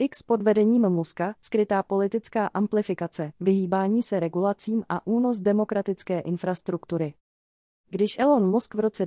X pod vedením Muska, skrytá politická amplifikace, vyhýbání se regulacím a únos demokratické infrastruktury. Když Elon Musk v roce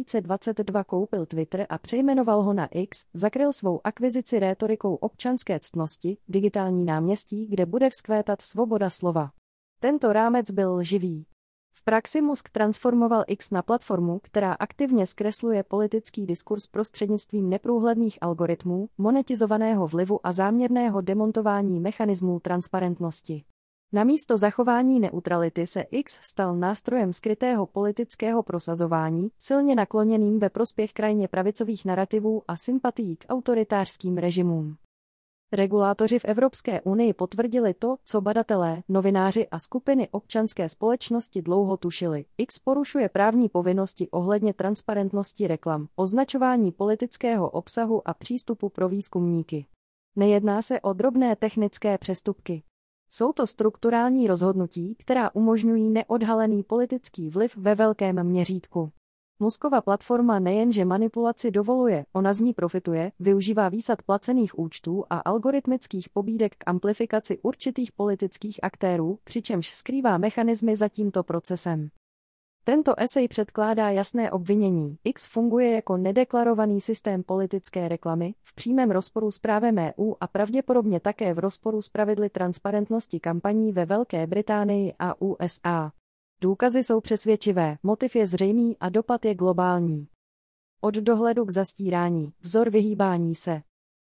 2022 koupil Twitter a přejmenoval ho na X, zakryl svou akvizici rétorikou občanské ctnosti, digitální náměstí, kde bude vzkvétat svoboda slova. Tento rámec byl lživý. V praxi Musk transformoval X na platformu, která aktivně zkresluje politický diskurs prostřednictvím neprůhledných algoritmů, monetizovaného vlivu a záměrného demontování mechanismů transparentnosti. Namísto zachování neutrality se X stal nástrojem skrytého politického prosazování, silně nakloněným ve prospěch krajně pravicových narativů a sympatií k autoritářským režimům. Regulátoři v Evropské unii potvrdili to, co badatelé, novináři a skupiny občanské společnosti dlouho tušili. X porušuje právní povinnosti ohledně transparentnosti reklam, označování politického obsahu a přístupu pro výzkumníky. Nejedná se o drobné technické přestupky. Jsou to strukturální rozhodnutí, která umožňují neodhalený politický vliv ve velkém měřítku. Muskova platforma nejenže manipulaci dovoluje, ona z ní profituje, využívá výsad placených účtů a algoritmických pobídek k amplifikaci určitých politických aktérů, přičemž skrývá mechanismy za tímto procesem. Tento esej předkládá jasné obvinění. X funguje jako nedeklarovaný systém politické reklamy, v přímém rozporu s právem EU a pravděpodobně také v rozporu s pravidly transparentnosti kampaní ve Velké Británii a USA. Důkazy jsou přesvědčivé, motiv je zřejmý a dopad je globální. Od dohledu k zastírání, vzor vyhýbání se.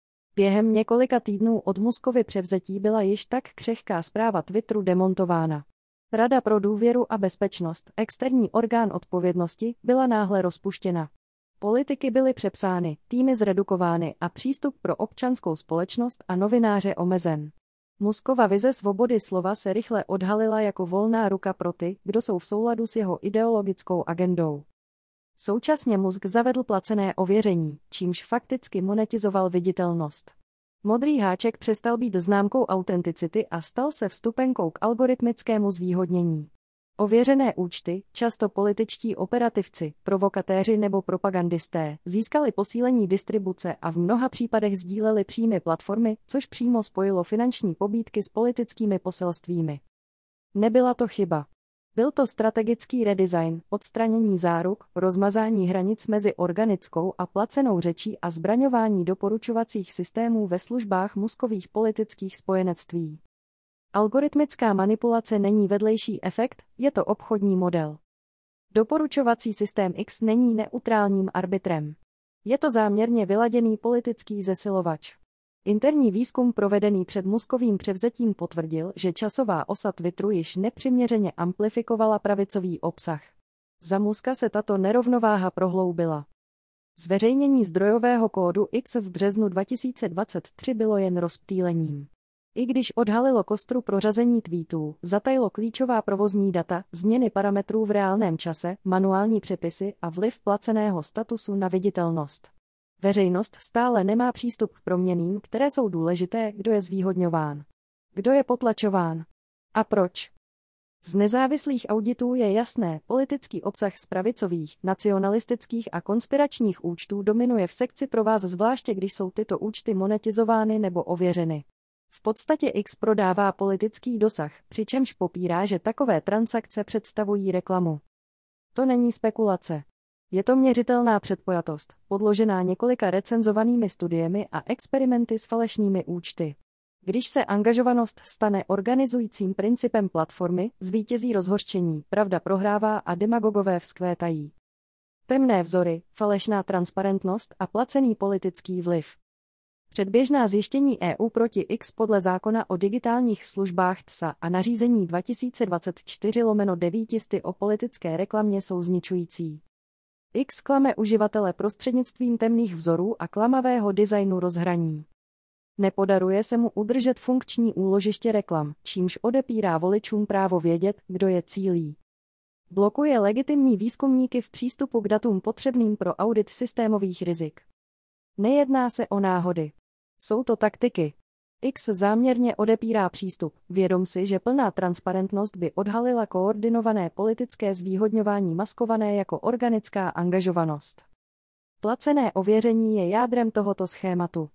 Během několika týdnů od Muskovy převzetí byla již tak křehká správa Twitteru demontována. Rada pro důvěru a bezpečnost, externí orgán odpovědnosti, byla náhle rozpuštěna. Politiky byly přepsány, týmy zredukovány a přístup pro občanskou společnost a novináře omezen. Muskova vize svobody slova se rychle odhalila jako volná ruka pro ty, kdo jsou v souladu s jeho ideologickou agendou. Současně Musk zavedl placené ověření, čímž fakticky monetizoval viditelnost. Modrý háček přestal být známkou autenticity a stal se vstupenkou k algoritmickému zvýhodnění. Ověřené účty, často političtí operativci, provokatéři nebo propagandisté, získali posílení distribuce a v mnoha případech sdíleli příjmy platformy, což přímo spojilo finanční pobídky s politickými poselstvími. Nebyla to chyba. Byl to strategický redesign, odstranění záruk, rozmazání hranic mezi organickou a placenou řečí a zbraňování doporučovacích systémů ve službách Muskových politických spojenectví. Algoritmická manipulace není vedlejší efekt, je to obchodní model. Doporučovací systém X není neutrálním arbitrem. Je to záměrně vyladěný politický zesilovač. Interní výzkum provedený před Muskovým převzetím potvrdil, že časová osa Twitteru již nepřiměřeně amplifikovala pravicový obsah. Za Muska se tato nerovnováha prohloubila. Zveřejnění zdrojového kódu X v březnu 2023 bylo jen rozptýlením. I když odhalilo kostru prořazení tweetů, zatajilo klíčová provozní data, změny parametrů v reálném čase, manuální přepisy a vliv placeného statusu na viditelnost. Veřejnost stále nemá přístup k proměnným, které jsou důležité, kdo je zvýhodňován. Kdo je potlačován? A proč? Z nezávislých auditů je jasné, politický obsah z pravicových, nacionalistických a konspiračních účtů dominuje v sekci pro vás, zvláště když jsou tyto účty monetizovány nebo ověřeny. V podstatě X prodává politický dosah, přičemž popírá, že takové transakce představují reklamu. To není spekulace. Je to měřitelná předpojatost, podložená několika recenzovanými studiemi a experimenty s falešnými účty. Když se angažovanost stane organizujícím principem platformy, zvítězí rozhořčení, pravda prohrává a demagogové vzkvétají. Temné vzory, falešná transparentnost a placený politický vliv. Předběžná zjištění EU proti X podle zákona o digitálních službách TSA a nařízení 2024/900 o politické reklamě jsou zničující. X klame uživatele prostřednictvím temných vzorů a klamavého designu rozhraní. Nepodaruje se mu udržet funkční úložiště reklam, čímž odepírá voličům právo vědět, kdo je cílí. Blokuje legitimní výzkumníky v přístupu k datům potřebným pro audit systémových rizik. Nejedná se o náhody. Jsou to taktiky. X záměrně odepírá přístup, vědom si, že plná transparentnost by odhalila koordinované politické zvýhodňování maskované jako organická angažovanost. Placené ověření je jádrem tohoto schématu.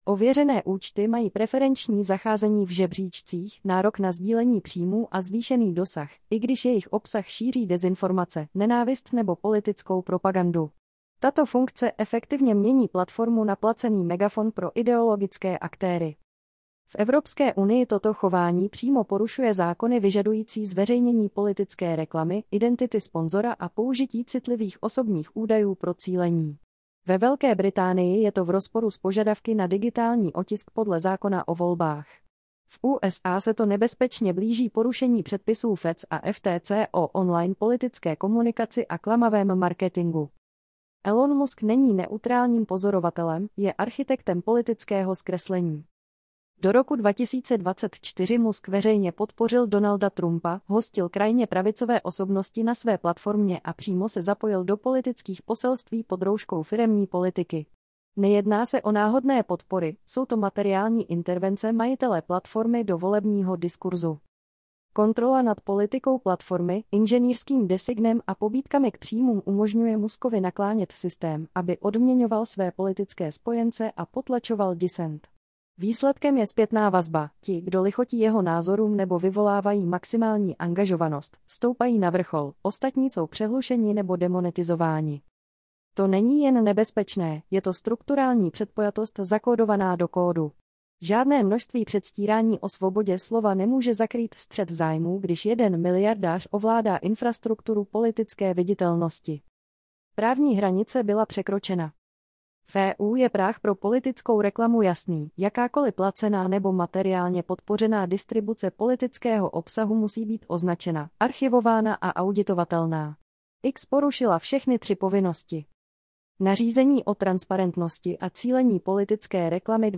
Ověřené účty mají preferenční zacházení v žebříčcích, nárok na sdílení příjmů a zvýšený dosah, i když jejich obsah šíří dezinformace, nenávist nebo politickou propagandu. Tato funkce efektivně mění platformu na placený megafon pro ideologické aktéry. V Evropské unii toto chování přímo porušuje zákony vyžadující zveřejnění politické reklamy, identity sponzora a použití citlivých osobních údajů pro cílení. Ve Velké Británii je to v rozporu s požadavky na digitální otisk podle zákona o volbách. V USA se to nebezpečně blíží porušení předpisů FEC a FTC o online politické komunikaci a klamavém marketingu. Elon Musk není neutrálním pozorovatelem, je architektem politického zkreslení. Do roku 2024 Musk veřejně podpořil Donalda Trumpa, hostil krajně pravicové osobnosti na své platformě a přímo se zapojil do politických poselství pod rouškou firemní politiky. Nejedná se o náhodné podpory, jsou to materiální intervence majitele platformy do volebního diskurzu. Kontrola nad politikou platformy, inženýrským designem a pobídkami k příjmům umožňuje Muskovi naklánět systém, aby odměňoval své politické spojence a potlačoval disent. Výsledkem je zpětná vazba. Ti, kdo lichotí jeho názorům nebo vyvolávají maximální angažovanost, stoupají na vrchol, ostatní jsou přehlušeni nebo demonetizováni. To není jen nebezpečné, je to strukturální předpojatost zakódovaná do kódu. Žádné množství předstírání o svobodě slova nemůže zakrýt střet zájmů, když jeden miliardář ovládá infrastrukturu politické viditelnosti. Právní hranice byla překročena. V EU je práh pro politickou reklamu jasný, jakákoliv placená nebo materiálně podpořená distribuce politického obsahu musí být označena, archivována a auditovatelná. X porušila všechny 3 povinnosti. Nařízení o transparentnosti a cílení politické reklamy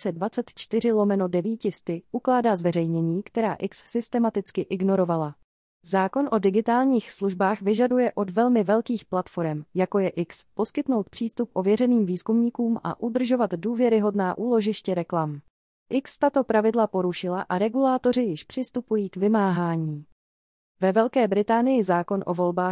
2024/900 ukládá zveřejnění, která X systematicky ignorovala. Zákon o digitálních službách vyžaduje od velmi velkých platform, jako je X, poskytnout přístup ověřeným výzkumníkům a udržovat důvěryhodná úložiště reklam. X tato pravidla porušila a regulátoři již přistupují k vymáhání. Ve Velké Británii zákon o volbách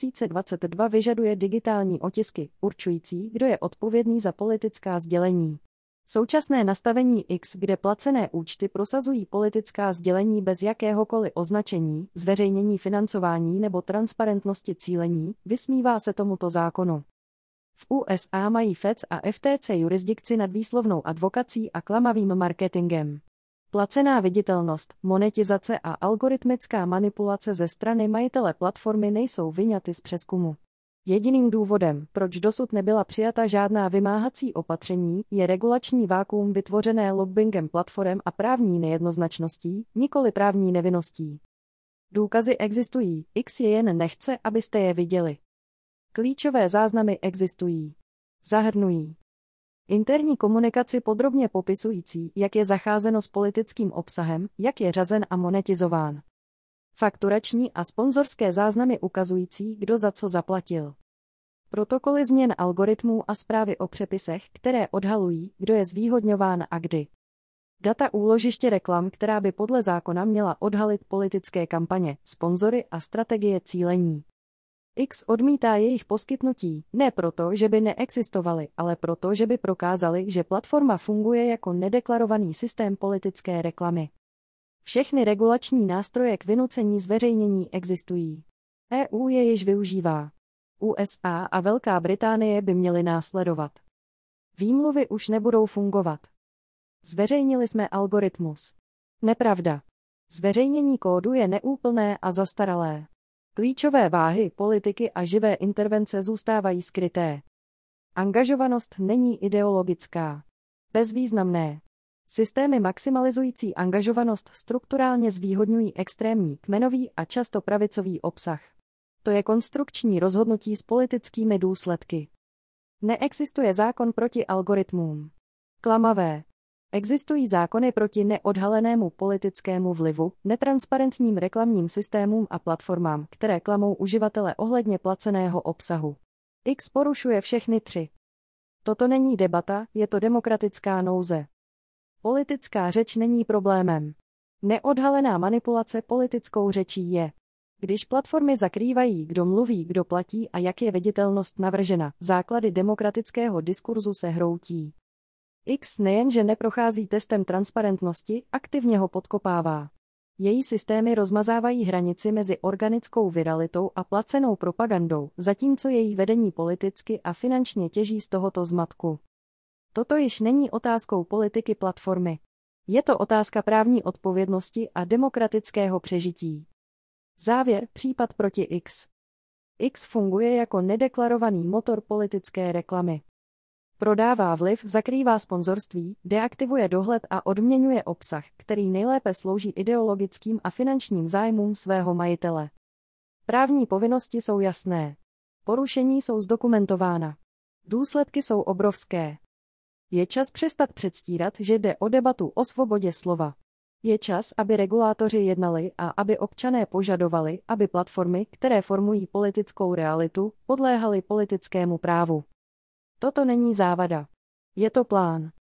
2022 vyžaduje digitální otisky, určující, kdo je odpovědný za politická sdělení. Současné nastavení X, kde placené účty prosazují politická sdělení bez jakéhokoliv označení, zveřejnění financování nebo transparentnosti cílení, vysmívá se tomuto zákonu. V USA mají FEC a FTC jurisdikci nad výslovnou advokací a klamavým marketingem. Placená viditelnost, monetizace a algoritmická manipulace ze strany majitele platformy nejsou vyňaty z přezkumu. Jediným důvodem, proč dosud nebyla přijata žádná vymáhací opatření, je regulační vákuum vytvořené lobbingem platform a právní nejednoznačností, nikoli právní nevinností. Důkazy existují, X je jen nechce, abyste je viděli. Klíčové záznamy existují. Zahrnují interní komunikaci podrobně popisující, jak je zacházeno s politickým obsahem, jak je řazen a monetizován. Fakturační a sponzorské záznamy ukazující, kdo za co zaplatil. Protokoly změn algoritmů a zprávy o přepisech, které odhalují, kdo je zvýhodňován a kdy. Data úložiště reklam, která by podle zákona měla odhalit politické kampaně, sponzory a strategie cílení. X odmítá jejich poskytnutí, ne proto, že by neexistovaly, ale proto, že by prokázaly, že platforma funguje jako nedeklarovaný systém politické reklamy. Všechny regulační nástroje k vynucení zveřejnění existují. EU je již využívá. USA a Velká Británie by měly následovat. Výmluvy už nebudou fungovat. Zveřejnili jsme algoritmus. Nepravda. Zveřejnění kódu je neúplné a zastaralé. Klíčové váhy politiky a živé intervence zůstávají skryté. Angažovanost není ideologická. Bezvýznamné. Systémy maximalizující angažovanost strukturálně zvýhodňují extrémní, kmenový a často pravicový obsah. To je konstrukční rozhodnutí s politickými důsledky. Neexistuje zákon proti algoritmům. Klamavé. Existují zákony proti neodhalenému politickému vlivu, netransparentním reklamním systémům a platformám, které klamou uživatele ohledně placeného obsahu. X porušuje všechny 3. Toto není debata, je to demokratická nouze. Politická řeč není problémem. Neodhalená manipulace politickou řečí je. Když platformy zakrývají, kdo mluví, kdo platí a jak je viditelnost navržena, základy demokratického diskurzu se hroutí. X nejenže neprochází testem transparentnosti, aktivně ho podkopává. Její systémy rozmazávají hranici mezi organickou viralitou a placenou propagandou, zatímco její vedení politicky a finančně těží z tohoto zmatku. Toto již není otázkou politiky platformy. Je to otázka právní odpovědnosti a demokratického přežití. Závěr, případ proti X. X funguje jako nedeklarovaný motor politické reklamy. Prodává vliv, zakrývá sponzorství, deaktivuje dohled a odměňuje obsah, který nejlépe slouží ideologickým a finančním zájmům svého majitele. Právní povinnosti jsou jasné. Porušení jsou zdokumentována. Důsledky jsou obrovské. Je čas přestat předstírat, že jde o debatu o svobodě slova. Je čas, aby regulátoři jednali a aby občané požadovali, aby platformy, které formují politickou realitu, podléhaly politickému právu. Toto není závada. Je to plán.